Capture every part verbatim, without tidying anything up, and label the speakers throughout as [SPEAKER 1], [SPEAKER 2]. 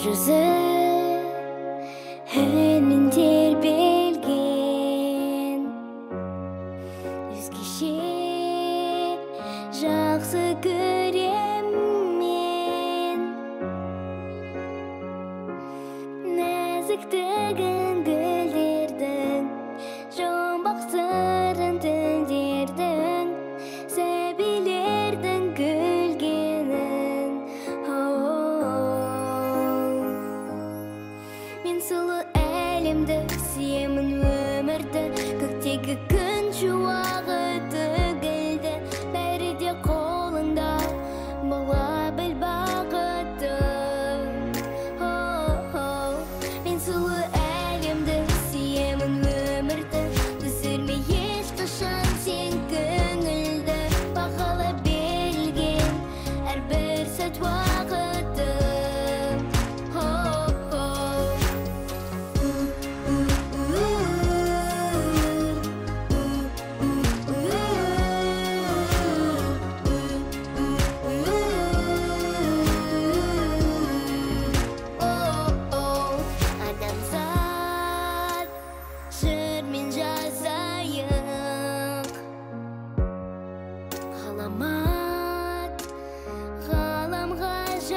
[SPEAKER 1] жүзі үнін тербелген өзгеше жақсы көрем мен нәзіктігін гүлдердің жұмбақ сырын түндердің сәбилердің күлгенін мен сұлу әлемді сүйемін өмірді көктегі күн шуағы төгілді бәрі де қолыңда бола біл бақытың мен сұлу әлемді сүйемін өмірді түсірме ешқашан сен көңілді бағала берілген әрбір сәт уақытың адамзат жырмен жазайық ғаламат ғаламға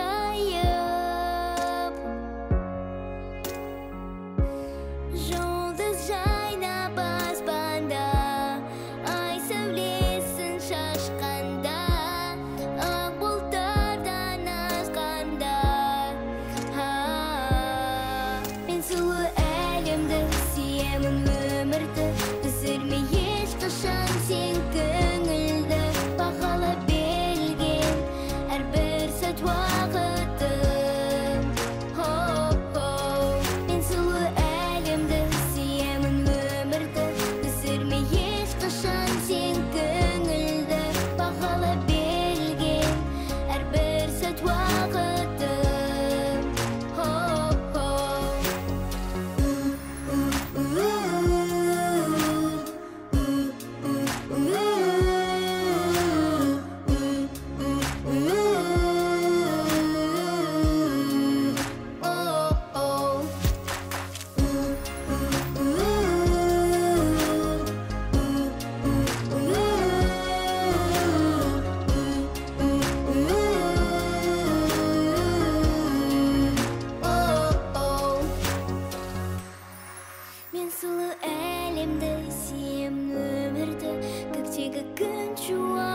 [SPEAKER 1] жайып жұлдыз жайнап аспанда ай сәулесін шашқанда ақ бұлттардан асқанда мен сұлу әлемді сүйемін өмірді түсірме ешқашан сен көңілді бағала берілген әрбір сәт уақытың мен сұлу әлемді сүйемін өмірді түсірме ешқашан сен көңілді бағала берілген әрбір сәт уақытың мен сұлу әлемді сүйемін өмірді көктегі күн шуағы